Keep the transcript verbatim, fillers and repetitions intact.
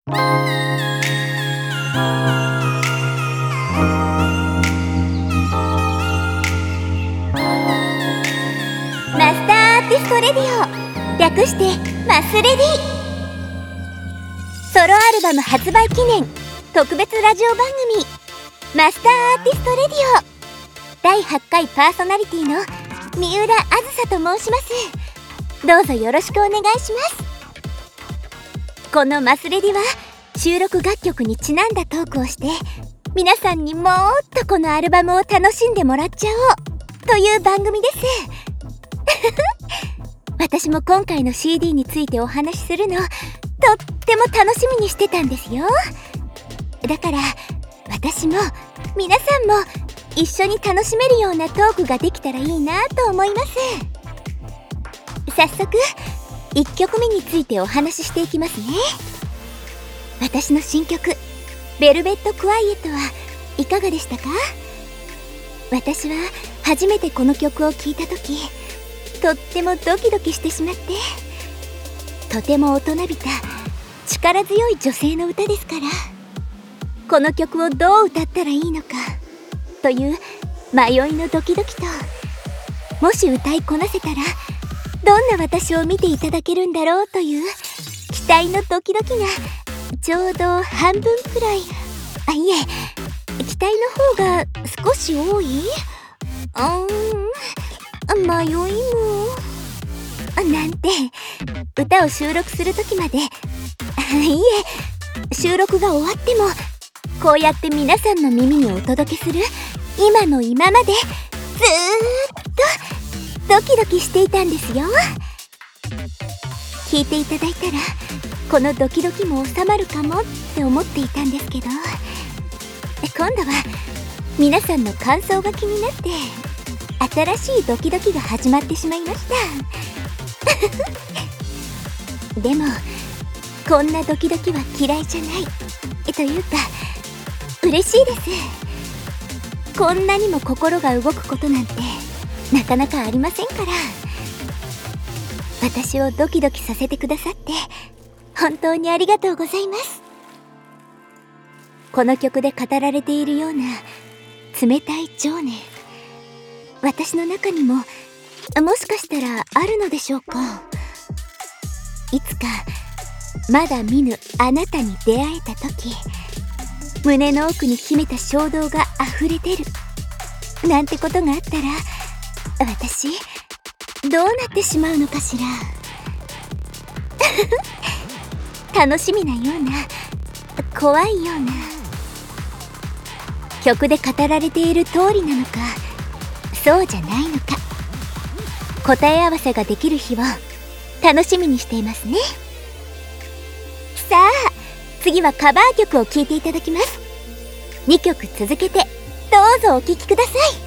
マスターアーティストレディオ、略してマスレディ。ソロアルバム発売記念特別ラジオ番組マスターアーティストレディオだいはちかいパーソナリティの三浦あずさと申します。どうぞよろしくお願いします。このマスレディは収録楽曲にちなんだトークをして皆さんにもっとこのアルバムを楽しんでもらっちゃおうという番組です。私も今回の シーディー についてお話しするのとっても楽しみにしてたんですよ。だから私も皆さんも一緒に楽しめるようなトークができたらいいなと思います。早速いっきょくめについてお話ししていきますね。私の新曲「ベルベット・クワイエット」はいかがでしたか？私は初めてこの曲を聴いた時とってもドキドキしてしまって、とても大人びた力強い女性の歌ですから、この曲をどう歌ったらいいのかという迷いのドキドキと、もし歌いこなせたらどんな私を見ていただけるんだろうという期待のドキドキがちょうど半分くらい、あ、いえ期待の方が少し多い、うーん迷いもなんて、歌を収録する時までいえ収録が終わってもこうやって皆さんの耳にお届けする今の今までずーっとドキドキしていたんですよ。聞いていただいたらこのドキドキも収まるかもって思っていたんですけど、今度は皆さんの感想が気になって新しいドキドキが始まってしまいました。でもこんなドキドキは嫌いじゃないというか嬉しいです。こんなにも心が動くことなんてなかなかありませんから。私をドキドキさせてくださって本当にありがとうございます。この曲で語られているような冷たい情念、私の中にももしかしたらあるのでしょうか。いつかまだ見ぬあなたに出会えた時、胸の奥に秘めた衝動が溢れ出るなんてことがあったら、私どうなってしまうのかしら。楽しみなような怖いような、曲で語られている通りなのかそうじゃないのか、答え合わせができる日を楽しみにしていますね。さあ次はカバー曲を聴いていただきます。にきょく続けてどうぞお聴きください。